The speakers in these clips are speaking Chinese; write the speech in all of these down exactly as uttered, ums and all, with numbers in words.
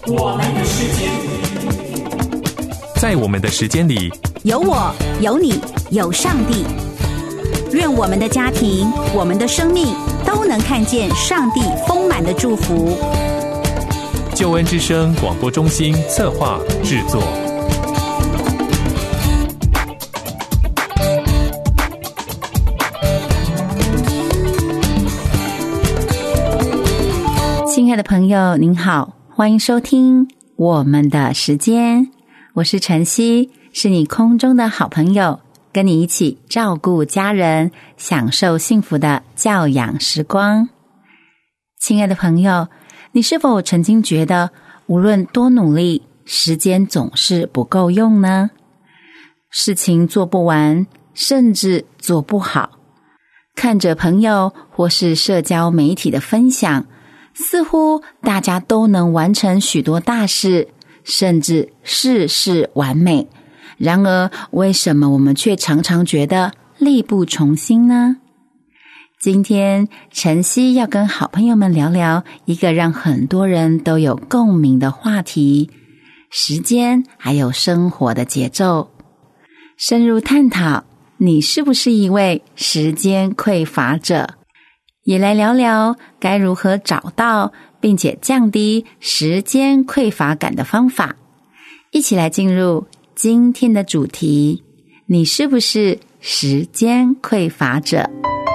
我们的时间， 在我们的时间里， 有我，有你，有上帝。愿我们的家庭，我们的生命都能看见上帝丰满的祝福。 救恩之声广播中心策划制作。 亲爱的朋友您好，欢迎收听我们的时间，我是晨曦，是你空中的好朋友，跟你一起照顾家人，享受幸福的教养时光。亲爱的朋友，你是否曾经觉得无论多努力，时间总是不够用呢？事情做不完，甚至做不好。看着朋友或是社交媒体的分享，似乎大家都能完成许多大事，甚至事事完美。然而，为什么我们却常常觉得力不从心呢？今天晨曦要跟好朋友们聊聊一个让很多人都有共鸣的话题：时间还有生活的节奏。深入探讨，你是不是一位时间匮乏者？也来聊聊该如何找到并且降低时间匮乏感的方法。一起来进入今天的主题：你是不是时间匮乏者？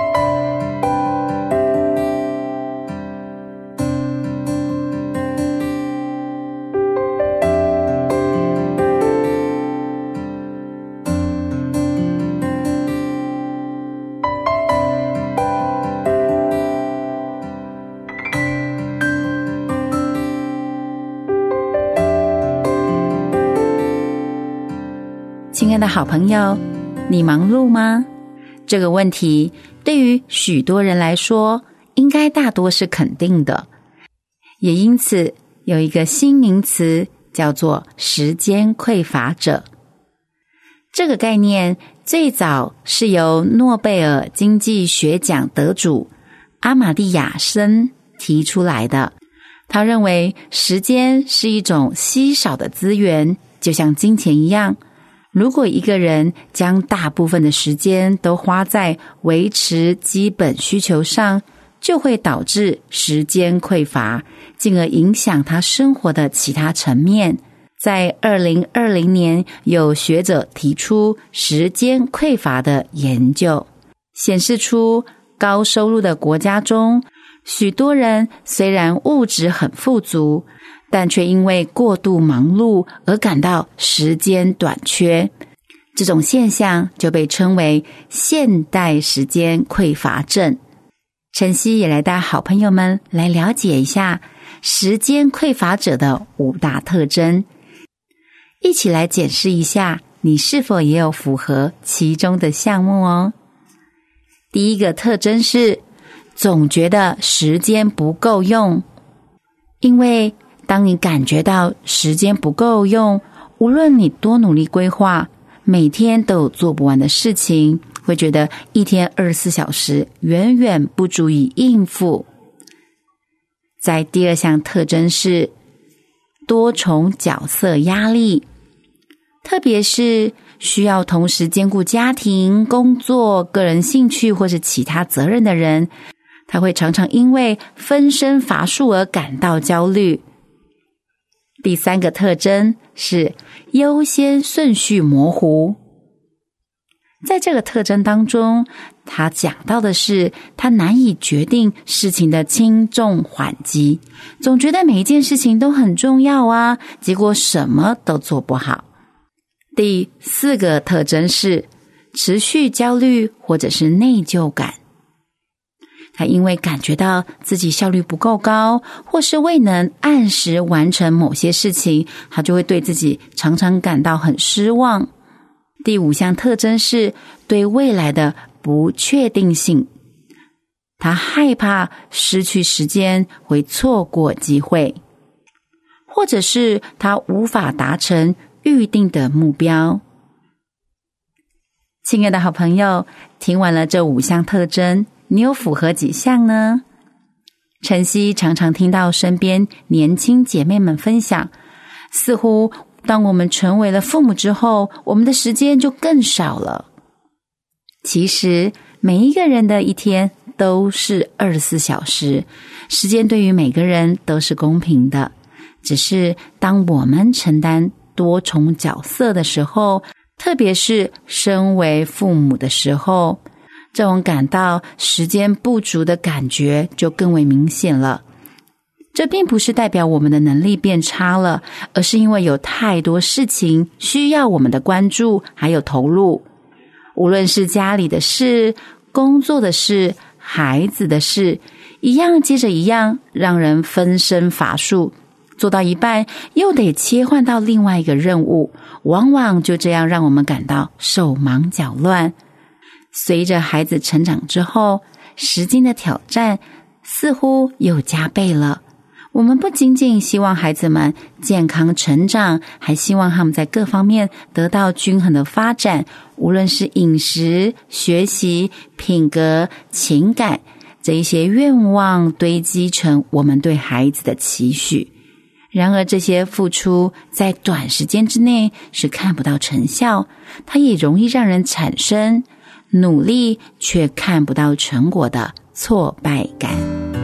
亲爱的好朋友，你忙碌吗？这个问题对于许多人来说，应该大多是肯定的。也因此，有一个新名词叫做时间匮乏者。这个概念最早是由诺贝尔经济学奖得主阿马蒂亚森提出来的。他认为时间是一种稀少的资源，就像金钱一样。如果一个人将大部分的时间都花在维持基本需求上，就会导致时间匮乏，进而影响他生活的其他层面。在二零二零年，有学者提出时间匮乏的研究，显示出高收入的国家中，许多人虽然物质很富足，但却因为过度忙碌而感到时间短缺。这种现象就被称为现代时间匮乏症。晨曦也来带好朋友们来了解一下时间匮乏者的五大特征，一起来检视一下你是否也有符合其中的项目哦。第一个特征是总觉得时间不够用。因为当你感觉到时间不够用，无论你多努力规划，每天都有做不完的事情，会觉得一天二十四小时远远不足以应付。在第二项特征是多重角色压力，特别是需要同时兼顾家庭、工作、个人兴趣或是其他责任的人，他会常常因为分身乏术而感到焦虑。第三个特征是优先顺序模糊。在这个特征当中，他讲到的是他难以决定事情的轻重缓急，总觉得每一件事情都很重要啊，结果什么都做不好。第四个特征是持续焦虑或者是内疚感。他因为感觉到自己效率不够高，或是未能按时完成某些事情，他就会对自己常常感到很失望。第五项特征是对未来的不确定性。他害怕失去时间，会错过机会，或者是他无法达成预定的目标。亲爱的好朋友，听完了这五项特征，你有符合几项呢？ 晨曦常常听到身边年轻姐妹们分享，似乎当我们成为了父母之后，我们的时间就更少了。其实每一个人的一天都是二十四小时，时间对于每个人都是公平的，只是当我们承担多重角色的时候，特别是身为父母的时候，这种感到时间不足的感觉就更为明显了。这并不是代表我们的能力变差了，而是因为有太多事情需要我们的关注还有投入。无论是家里的事、工作的事、孩子的事，一样接着一样，让人分身乏术，做到一半又得切换到另外一个任务，往往就这样让我们感到手忙脚乱。随着孩子成长之后，时间的挑战似乎又加倍了。我们不仅仅希望孩子们健康成长，还希望他们在各方面得到均衡的发展，无论是饮食、学习、品格、情感，这一些愿望堆积成我们对孩子的期许。然而这些付出在短时间之内是看不到成效，它也容易让人产生努力却看不到成果的挫败感。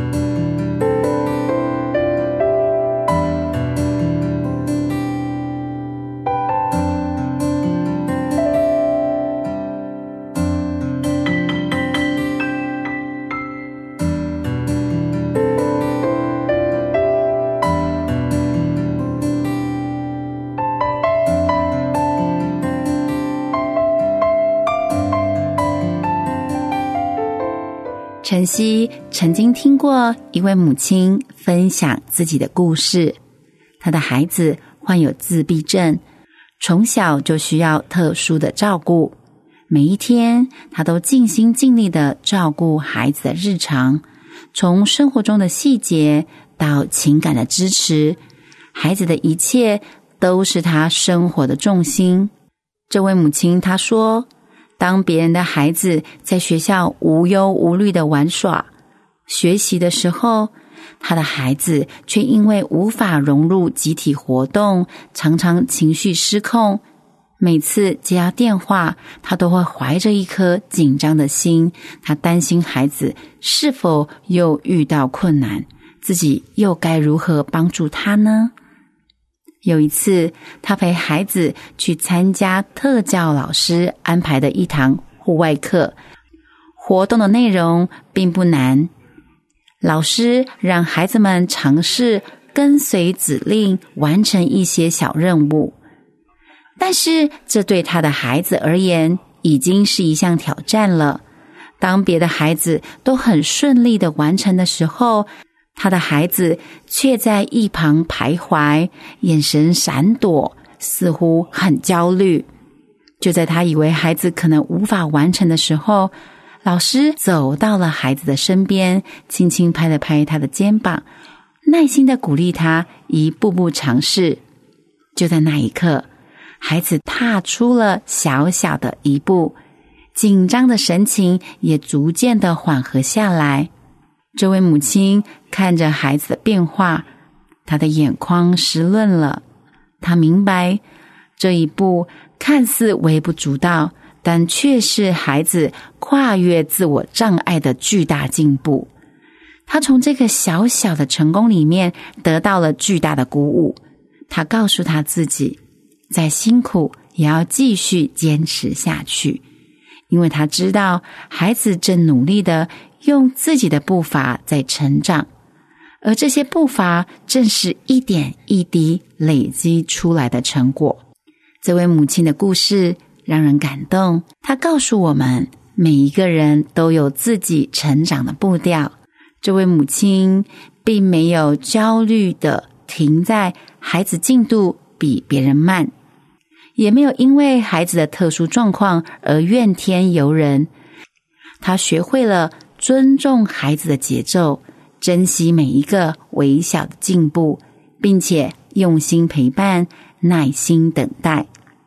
晨曦曾经听过一位母亲分享自己的故事，她的孩子患有自闭症，从小就需要特殊的照顾，每一天她都尽心尽力地照顾孩子的日常，从生活中的细节到情感的支持，孩子的一切都是她生活的重心。这位母亲她说，当别人的孩子在学校无忧无虑的玩耍、学习的时候，他的孩子却因为无法融入集体活动，常常情绪失控。每次接到电话，他都会怀着一颗紧张的心，他担心孩子是否又遇到困难，自己又该如何帮助他呢？有一次，他陪孩子去参加特教老师安排的一堂户外课，活动的内容并不难，老师让孩子们尝试跟随指令完成一些小任务，但是这对他的孩子而言已经是一项挑战了。当别的孩子都很顺利地完成的时候，他的孩子却在一旁徘徊，眼神闪躲，似乎很焦虑。就在他以为孩子可能无法完成的时候，老师走到了孩子的身边，轻轻拍了拍他的肩膀，耐心地鼓励他一步步尝试。就在那一刻，孩子踏出了小小的一步，紧张的神情也逐渐地缓和下来。这位母亲看着孩子的变化，她的眼眶湿润了。她明白，这一步看似微不足道，但却是孩子跨越自我障碍的巨大进步。她从这个小小的成功里面得到了巨大的鼓舞。她告诉她自己，再辛苦也要继续坚持下去，因为她知道孩子正努力地用自己的步伐在成长，而这些步伐正是一点一滴累积出来的成果。这位母亲的故事让人感动，她告诉我们，每一个人都有自己成长的步调。这位母亲并没有焦虑地停在孩子进度比别人慢，也没有因为孩子的特殊状况而怨天尤人。她学会了尊重孩子的节奏，珍惜每一个微小的进步，并且用心陪伴，耐心等待。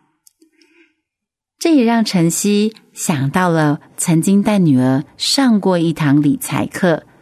这也让晨曦想到了曾经带女儿上过一堂理财课，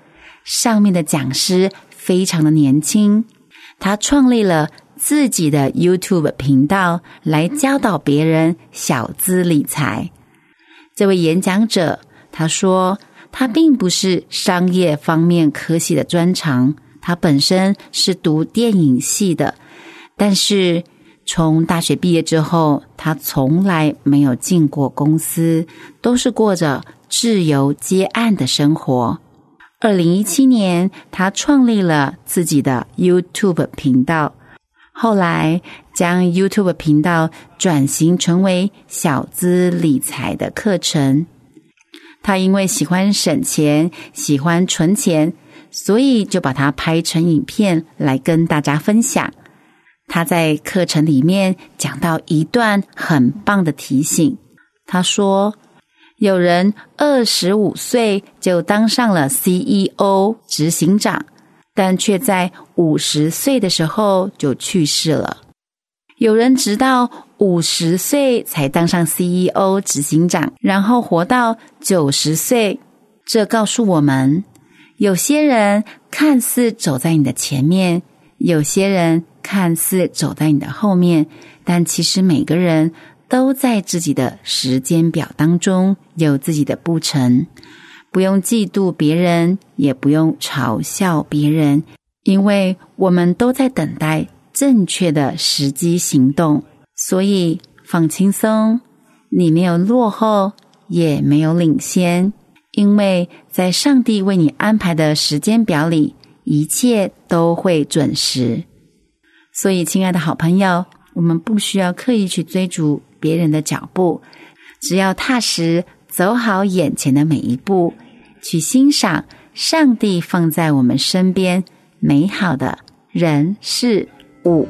上面的讲师非常的年轻，他创立了自己的 YouTube 频道来教导别人小资理财。这位演讲者他说，他并不是商业方面科系的专长，他本身是读电影系的，但是从大学毕业之后，他从来没有进过公司，都是过着自由接案的生活。二零一七年，他创立了自己的 YouTube 频道，后来将 YouTube 频道转型成为小资理财的课程。他因为喜欢省钱，喜欢存钱，所以就把它拍成影片来跟大家分享。他在课程里面讲到一段很棒的提醒，他说，有人二十五岁就当上了 C E O 执行长，但却在五十岁的时候就去世了。有人直到五十岁才当上 C E O 执行长，然后活到九十岁。这告诉我们，有些人看似走在你的前面，有些人看似走在你的后面，但其实每个人都在自己的时间表当中有自己的步程。不用嫉妒别人，也不用嘲笑别人，因为我们都在等待正确的时机行动。所以放轻松，你没有落后，也没有领先，因为在上帝为你安排的时间表里，一切都会准时。所以亲爱的好朋友，我们不需要刻意去追逐别人的脚步，只要踏实走好眼前的每一步，去欣赏上帝放在我们身边美好的人事物。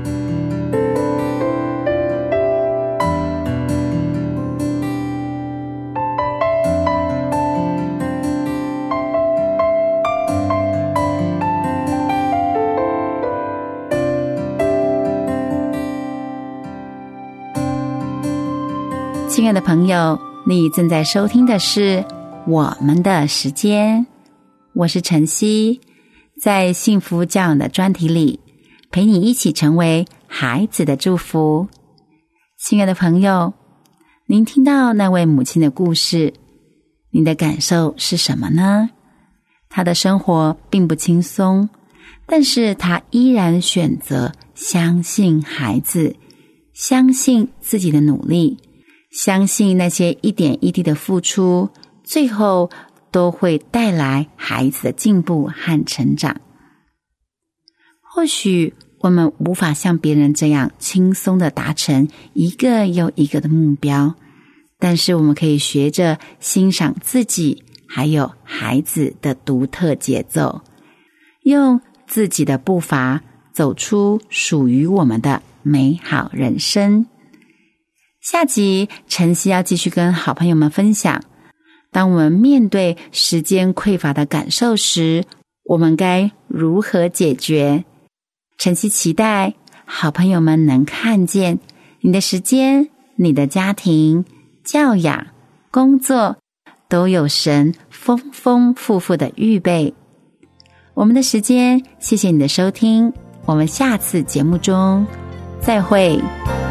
亲爱的朋友，你正在收听的是我们的时间，我是晨曦，在幸福教养的专题里，陪你一起成为孩子的祝福。亲爱的朋友，您听到那位母亲的故事，您的感受是什么呢？她的生活并不轻松，但是她依然选择相信孩子，相信自己的努力，相信那些一点一滴的付出，最后都会带来孩子的进步和成长。或许我们无法像别人这样轻松地达成一个又一个的目标，但是我们可以学着欣赏自己还有孩子的独特节奏，用自己的步伐走出属于我们的美好人生。下集晨曦要继续跟好朋友们分享，当我们面对时间匮乏的感受时，我们该如何解决？晨曦期待好朋友们能看见你的时间、你的家庭、教养、工作都有神丰丰富富的预备。我们的时间，谢谢你的收听，我们下次节目中再会。